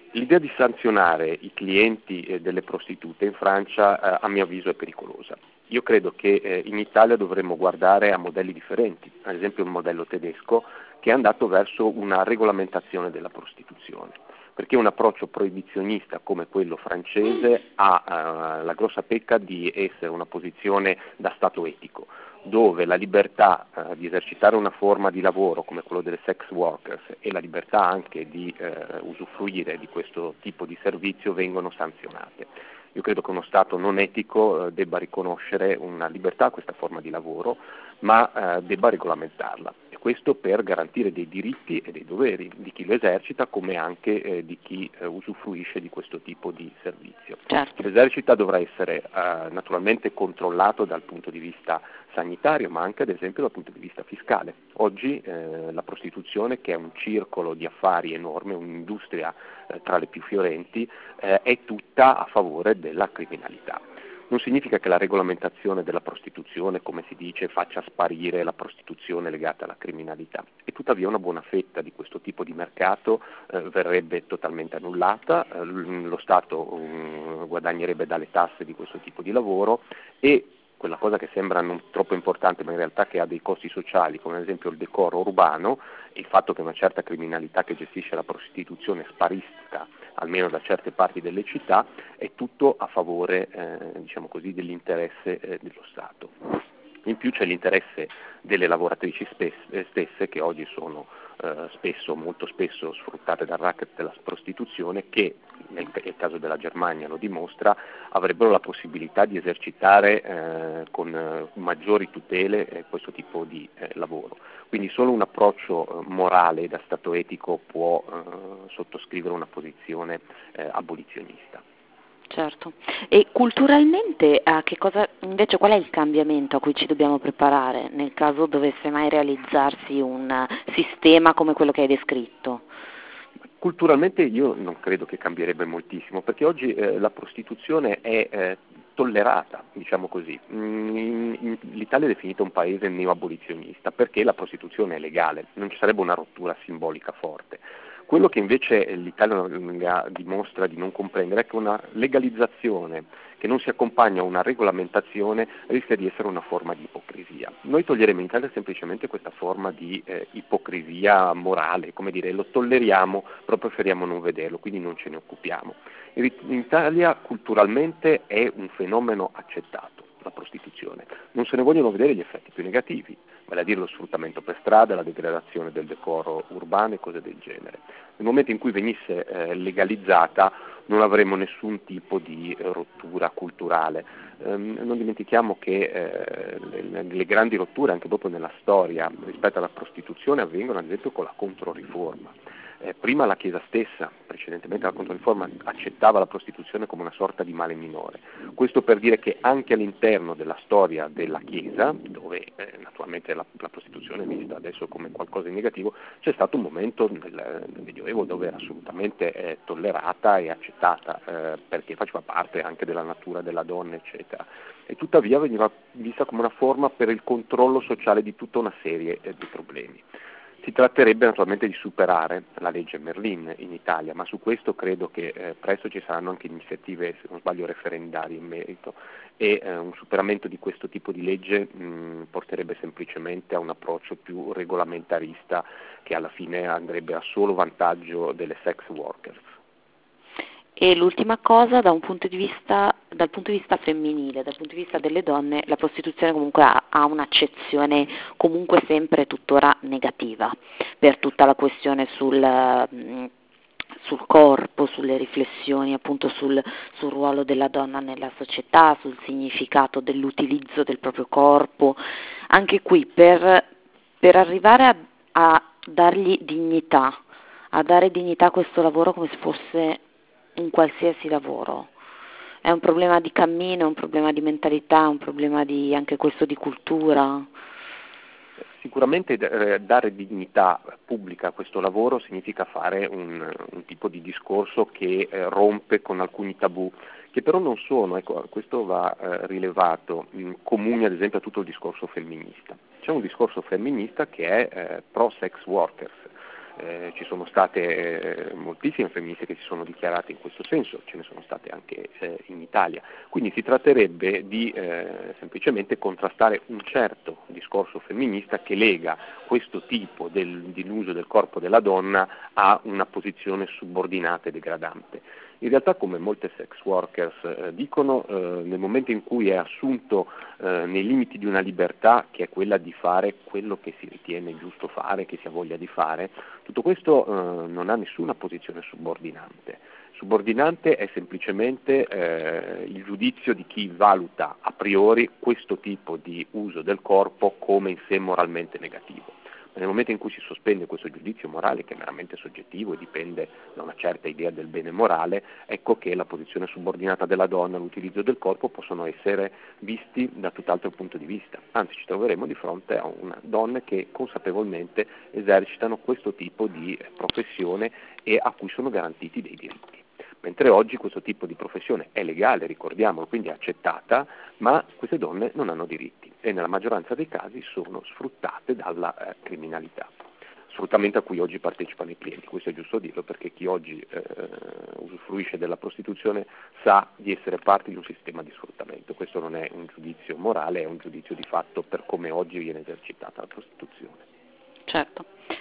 L'idea di sanzionare i clienti delle prostitute in Francia, a mio avviso, è pericolosa. Io credo che in Italia dovremmo guardare a modelli differenti, ad esempio il modello tedesco che è andato verso una regolamentazione della prostituzione, perché un approccio proibizionista come quello francese ha la grossa pecca di essere una posizione da Stato etico, dove la libertà di esercitare una forma di lavoro come quello delle sex workers e la libertà anche di usufruire di questo tipo di servizio vengono sanzionate. Io credo che uno Stato non etico debba riconoscere una libertà a questa forma di lavoro, ma debba regolamentarla. E questo per garantire dei diritti e dei doveri di chi lo esercita, come anche di chi usufruisce di questo tipo di servizio. Certo. Chi lo esercita dovrà essere naturalmente controllato dal punto di vista sanitario, ma anche ad esempio dal punto di vista fiscale. Oggi la prostituzione, che è un circolo di affari enorme, un'industria tra le più fiorenti, è tutta a favore della criminalità. Non significa che la regolamentazione della prostituzione, come si dice, faccia sparire la prostituzione legata alla criminalità, e tuttavia una buona fetta di questo tipo di mercato verrebbe totalmente annullata, lo Stato guadagnerebbe dalle tasse di questo tipo di lavoro, e quella cosa che sembra non troppo importante ma in realtà che ha dei costi sociali, come ad esempio il decoro urbano e il fatto che una certa criminalità che gestisce la prostituzione sparisca almeno da certe parti delle città, è tutto a favore diciamo così, dell'interesse dello Stato. In più c'è l'interesse delle lavoratrici stesse, che oggi sono molto spesso sfruttate dal racket della prostituzione, che nel caso della Germania lo dimostra, avrebbero la possibilità di esercitare con maggiori tutele questo tipo di lavoro. Quindi solo un approccio morale da Stato etico può sottoscrivere una posizione abolizionista. Certo. E culturalmente invece qual è il cambiamento a cui ci dobbiamo preparare nel caso dovesse mai realizzarsi un sistema come quello che hai descritto? Culturalmente io non credo che cambierebbe moltissimo, perché oggi la prostituzione è tollerata, diciamo così. L'Italia è definita un paese neoabolizionista perché la prostituzione è legale, non ci sarebbe una rottura simbolica forte. Quello che invece l'Italia dimostra di non comprendere è che una legalizzazione che non si accompagna a una regolamentazione rischia di essere una forma di ipocrisia. Noi toglieremo in Italia semplicemente questa forma di ipocrisia morale, come dire, lo tolleriamo, però preferiamo non vederlo, quindi non ce ne occupiamo. In Italia culturalmente è un fenomeno accettato, la prostituzione. Non se ne vogliono vedere gli effetti più negativi, vale a dire lo sfruttamento per strada, la degradazione del decoro urbano e cose del genere. Nel momento in cui venisse legalizzata non avremo nessun tipo di rottura culturale. Non dimentichiamo che le grandi rotture anche dopo nella storia rispetto alla prostituzione avvengono ad esempio con la Controriforma. Prima la Chiesa stessa, precedentemente alla Controriforma, accettava la prostituzione come una sorta di male minore. Questo per dire che anche all'interno della storia della Chiesa, dove naturalmente la prostituzione è vista adesso come qualcosa di negativo, c'è stato un momento nel Medioevo dove era assolutamente tollerata e accettata, perché faceva parte anche della natura della donna, eccetera. E tuttavia veniva vista come una forma per il controllo sociale di tutta una serie di problemi. Si tratterebbe naturalmente di superare la legge Merlin in Italia, ma su questo credo che presto ci saranno anche iniziative, se non sbaglio, referendarie in merito, e un superamento di questo tipo di legge porterebbe semplicemente a un approccio più regolamentarista che alla fine andrebbe a solo vantaggio delle sex workers. E l'ultima cosa, dal punto di vista femminile, dal punto di vista delle donne, la prostituzione comunque ha un'accezione comunque sempre tuttora negativa per tutta la questione sul corpo, sulle riflessioni appunto sul ruolo della donna nella società, sul significato dell'utilizzo del proprio corpo. Anche qui per arrivare a dargli dignità, a dare dignità a questo lavoro come se fosse un qualsiasi lavoro. È un problema di cammino, è un problema di mentalità, è un problema anche questo di cultura. Sicuramente dare dignità pubblica a questo lavoro significa fare un tipo di discorso che rompe con alcuni tabù, che però non sono, ecco, questo va rilevato, comuni ad esempio a tutto il discorso femminista. C'è un discorso femminista che è pro sex workers, ci sono state moltissime femministe che si sono dichiarate in questo senso, ce ne sono state anche in Italia, quindi si tratterebbe di semplicemente contrastare un certo discorso femminista che lega questo tipo dell'uso del corpo della donna a una posizione subordinata e degradante. In realtà, come molte sex workers dicono, nel momento in cui è assunto nei limiti di una libertà che è quella di fare quello che si ritiene giusto fare, che si ha voglia di fare, tutto questo non ha nessuna posizione subordinante. Subordinante è semplicemente il giudizio di chi valuta a priori questo tipo di uso del corpo come in sé moralmente negativo. Nel momento in cui si sospende questo giudizio morale, che è meramente soggettivo e dipende da una certa idea del bene morale, ecco che la posizione subordinata della donna, l'utilizzo del corpo possono essere visti da tutt'altro punto di vista. Anzi, ci troveremo di fronte a una donne che consapevolmente esercitano questo tipo di professione e a cui sono garantiti dei diritti. Mentre oggi questo tipo di professione è legale, ricordiamolo, quindi è accettata, ma queste donne non hanno diritti e nella maggioranza dei casi sono sfruttate dalla criminalità. Sfruttamento a cui oggi partecipano i clienti, questo è giusto dirlo perché chi oggi usufruisce della prostituzione sa di essere parte di un sistema di sfruttamento, questo non è un giudizio morale, è un giudizio di fatto per come oggi viene esercitata la prostituzione. Certo.